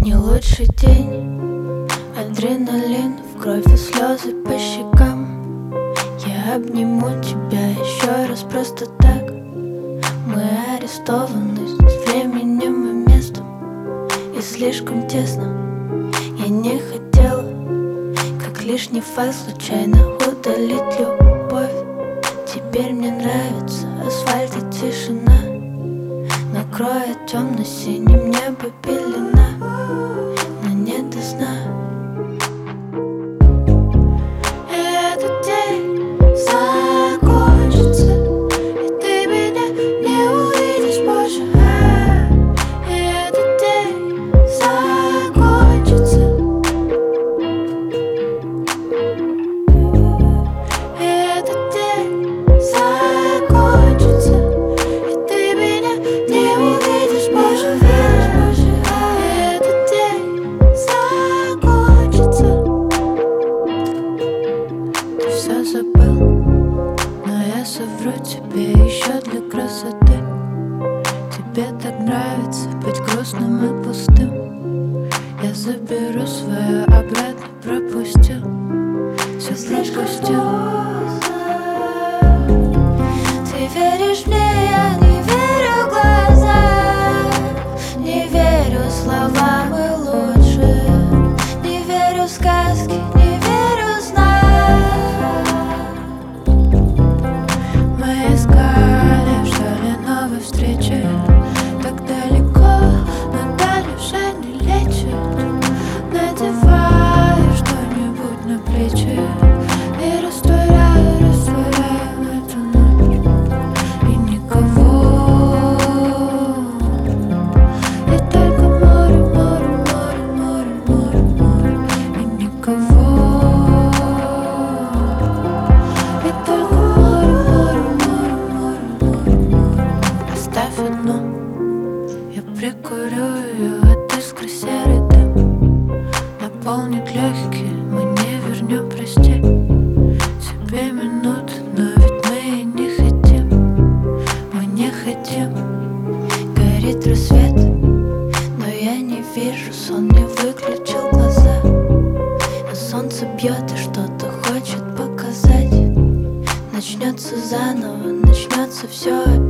Не лучший день, адреналин в кровь и слезы по щекам. Я обниму тебя еще раз просто так. Мы арестованы с временем и местом, и слишком тесно. Я не хотела, как лишний файл, случайно удалить любовь. Теперь мне нравится асфальт и тишина. Накроет темно-синим небо пелена, но не до сна. И этот день закончится, и ты меня не увидишь больше. И этот день закончится, и этот день закончится, и ты меня не увидишь больше. И этот день закончится. Ты все забыл, но я совру тебе еще для красоты. Тебе так нравится быть грустным и пустым. Я заберу свое обратно, пропустил, все пропустил. Ты веришь мне, я не верю глазам, не верю словам и лучше, не верю сказке, не верю снам. Мы искали, ждали новой встречи, так далеко, но даль уже не лечит. Надеваю что-нибудь на плечи и растворяю эту ночь. И никого, и только море, море, море, море, море, море. И никого, и только море, море, море, море, море, море. Оставь одну, я прикурю ее от искры серый дым. Наполнит легкие, мы не вернем, прости. Тебе минуты, но ведь мы и не хотим. Мы не хотим. Горит рассвет, но я не вижу, сон не выключил глаза. Но солнце бьет и что-то хочет показать. Начнется заново, начнется все опять.